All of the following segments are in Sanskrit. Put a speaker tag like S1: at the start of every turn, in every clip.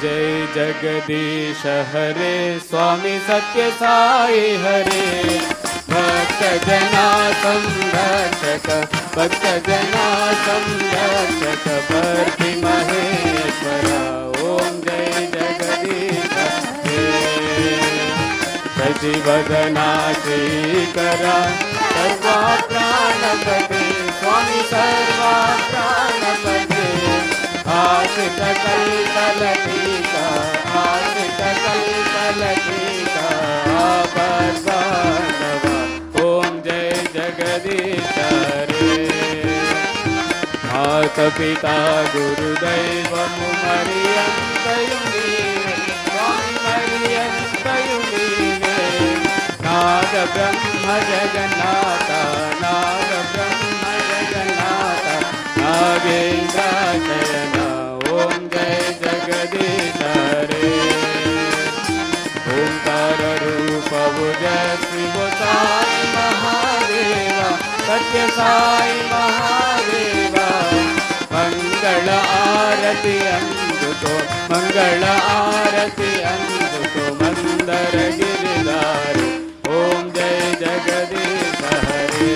S1: जय जगदीश हरे स्वामी सत्य साई हरे भक्त जना संरक्षक भक्त जना संरक्षक परति महेश्वरा ओम जय जगदीश हरे शशिवदना श्रीकरा सर्वा प्राणपते स्वामी सर्वा प्राणपते आशित कल्पलतीका आशित कल्पलतीका आपद्बांधवा ओम जय जगदीश हरे माता पिता गुरुदैवमु मरियन्तयु नीवे स्वामी मरियन्तयु नीवे नाग ब्रह्म जगन्नाथ नाग ब्रह्म जगन्नाथ नागेन्द्र शयन ओम जय जगदीश हरे ओंकार रूप ओजस्वी साई महादेवा सत्य साई महादेवा मंगल आरती अंदुको मंगल आरती अंदुको मंदर गिरिधार ओम जय जगदीश हरे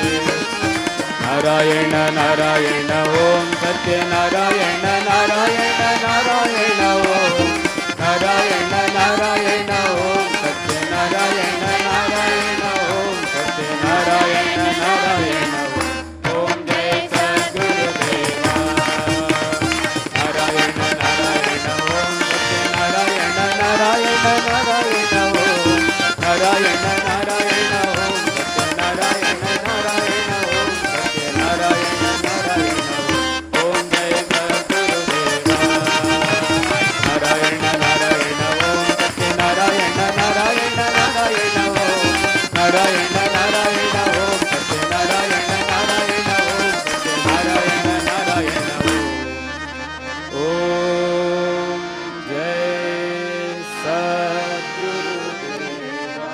S1: नारायण नारायण ओम सत्य नारायण नारायण नारायण ओम नारायण नारायण ओम सत्य नारायण नारायण ओम सत्य नारायण नारायण ओम जय सद्गुरुदेवा नारायण नारायण ओम सत्य नारायण नारायण नारायण ओम नारायण नारायण ओम सत्य नारायण नारायण ओम सत्य नारायण नारायण ओम जय सद्गुरुदेवा नारायण नारायण ओम सत्य नारायण नारायण नारायण ओम नारायण नारायण ओम सत्य नारायण नारायण ओम सत्य नारायण नारायण ओम जय सद्गुरुदेवा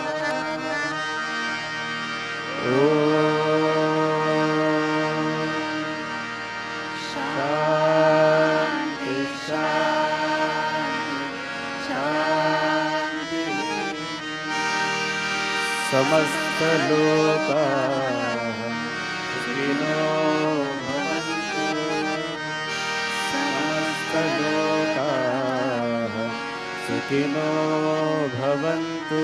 S1: शांति शांति समस्त लोकाः सुखिनो भवन्तु समस्त लोकाः सुखिनो भवन्तु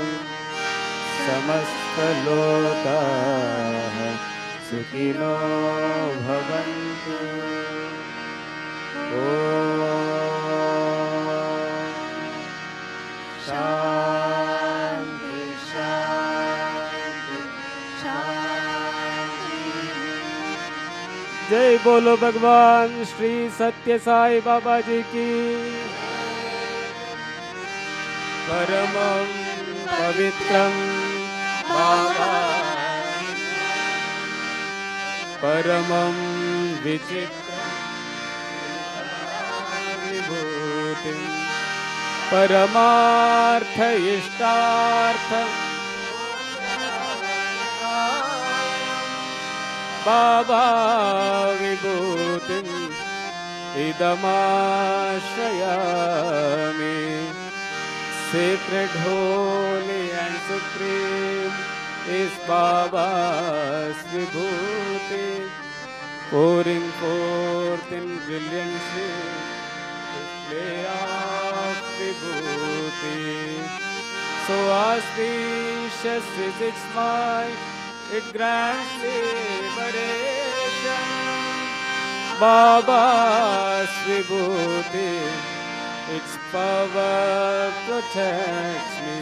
S1: समस्त लोकाः सुखिनो भवन्तु शांति शांति शांति जय बोलो भगवान श्री सत्य साई बाबा जी की परमं पवित्रं बाबा परमं विचित्रं विभूतिं परमार्थ इष्टार्थ Baba विभूतिं इदमाश्रयामि sacred, holy and supreme is Baba's Vibhuti, pouring forth in brilliancy display of Vibhuti. So auspicious is its might, it grants liberation. Baba's Vibhuti, its power protects me.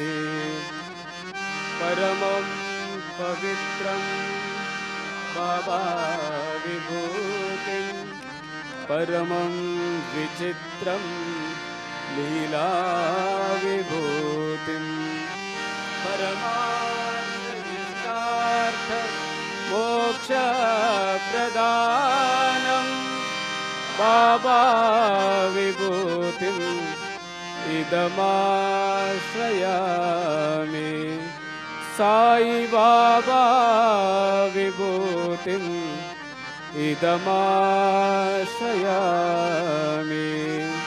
S1: Paramam pavitram Baba Vibhutim, Paramam vichitram Leela Vibhutim, Paramartha Moksha Pradhanam Baba Vibhutim Idamashayami. Sai Baba Vibhutim Idamashayami.